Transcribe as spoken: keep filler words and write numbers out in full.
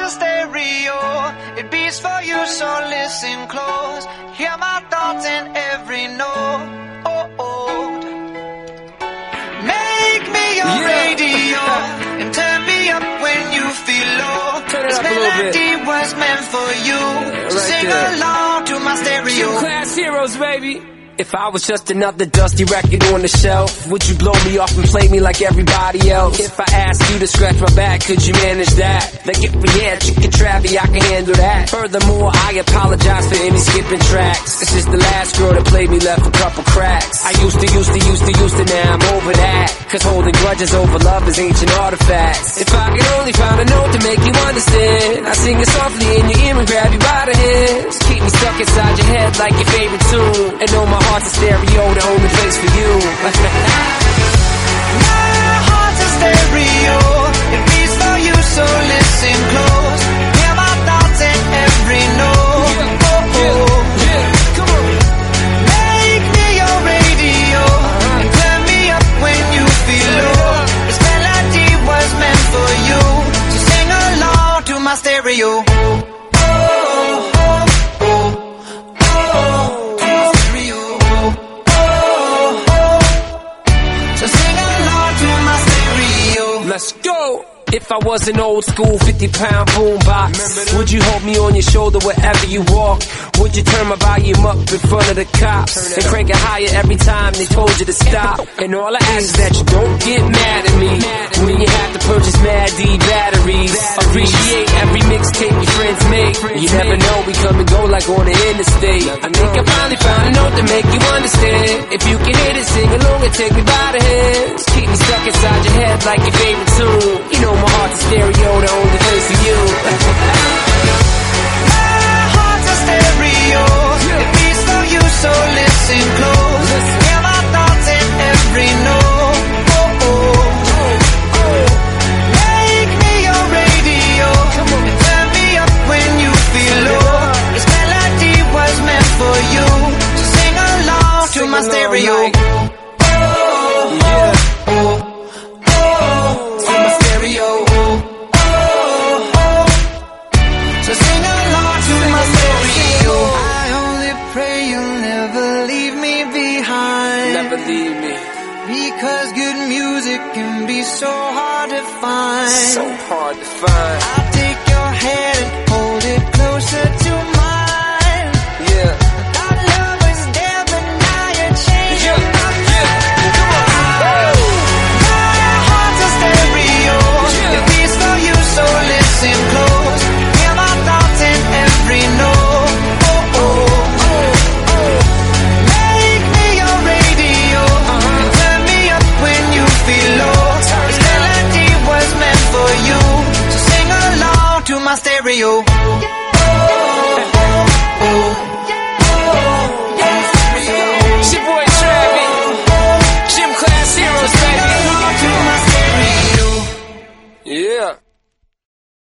a stereo, it beats for you, so listen close. Hear my thoughts in every note. Oh, oh. Make me your Yeah. radio and turn me up when you feel low. Turn it This up a little bit. melody was meant for you, so right sing there. along to my stereo. Two class heroes, baby. If I was just another dusty record on the shelf, would you blow me off and play me like everybody else? If I asked you to scratch my back, could you manage that? Like if we had chicken trappy, I can handle that. Furthermore, I apologize for any skipping tracks. This is the last girl that played me, left a couple cracks. I used to, used to, used to, used to, now I'm over that. Cause holding grudges over love is ancient artifacts. If I could only find a note to make you understand, I sing it softly in your ear and grab you by the hands. Keep me stuck inside your head like your favorite tune, and know my heart's a stereo, the only place for you. My heart's a stereo, it beats for you, so listen close. Hear my thoughts in every note. Yeah, Oh, oh. yeah, come on. Make me your radio and turn me up when you feel low. This melody was meant for you, so sing along to my stereo. Oh, oh, oh, oh, to my stereo. Oh, oh, so sing along to my stereo. Let's go! If I was an old school fifty pound boombox, would you hold me on your shoulder wherever you walk? Would you turn my volume up in front of the cops and crank it higher every time they told you to stop? And all I ask is that you don't get mad at me when you have to purchase Mad D batteries. Appreciate every mixtape your friends make. You never know, we come and go like on the interstate. I think I finally found a note to make you understand. If you can hit it, sing along and take me by the hands. Keep me stuck inside your head like your favorite tune. You know my heart's a stereo, the only place for you. My heart's a stereo, it beats for you, so listen close. Hear my thoughts in every note. Oh, oh, oh. Make me your radio and turn me up when you feel low. This melody was meant for you, so sing along to my stereo. Oh, oh, oh, to my stereo. Oh, oh, so sing along to my stereo. I only pray you'll never leave me behind. Never leave me. Because good music can be so hard to find. So hard to find. I'll take your hand and hold it closer to mine. Yeah. Our love was there, but now you're changing Yeah. my mind. My heart's a stereo, it beats for you, so listen close. Hear my thoughts in every note. Oh, oh, oh. Make me your radio and turn me up when you feel low. This melody was meant for you, so sing along to my stereo.